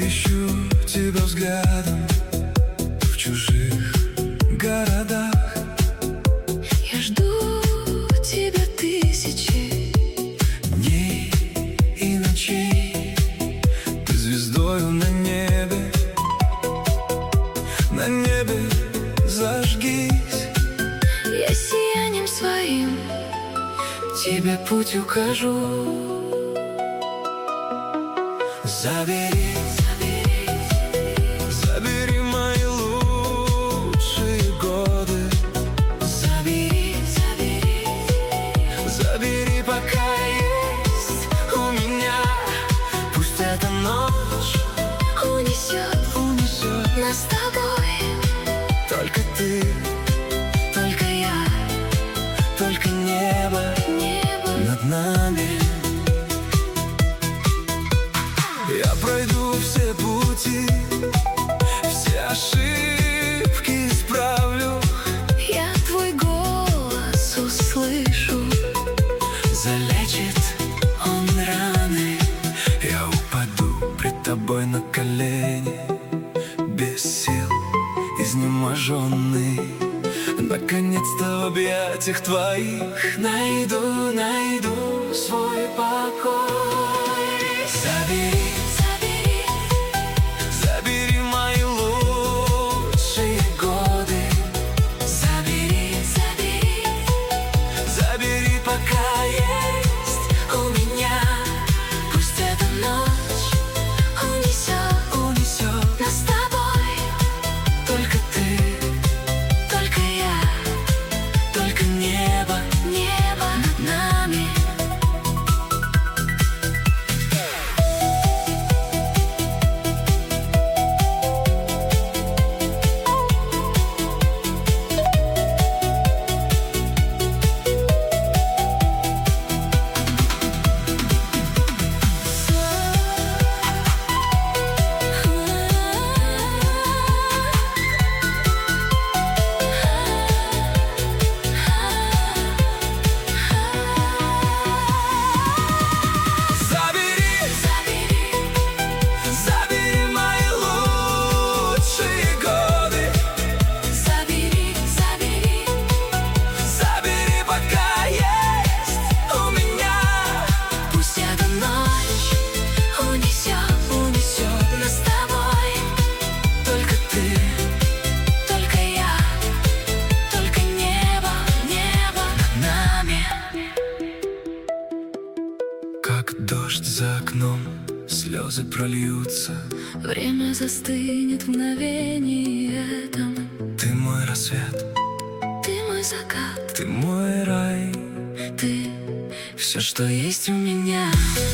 ищу тебя взглядом в чужих городах. Я жду тебя тысячи дней и ночей. Ты звездою на небе зажгись. Я сиянием своим тебе путь укажу. Забери, забери мои лучшие годы. Забери, забери, забери, пока есть у меня. Пусть эта ночь унесет нас с тобой. Только ты, только я, только небо над нами. Я пройду все пути, все ошибки исправлю. Я твой голос услышу. Залечит он раны. Я упаду пред тобой на колени, без сил, изнеможенный. Наконец-то в объятиях твоих найду свой покой. Забери, забери мои лучшие годы. Забери, забери, забери, пока есть у меня. пусть эта ночь унесет нас с тобой. Только ты, только я, только небо над нами. Как дождь за окном, слезы прольются. Время застынет в мгновении этом. Ты мой рассвет, Ты мой закат, ты мой рай. ты Все, что есть у меня.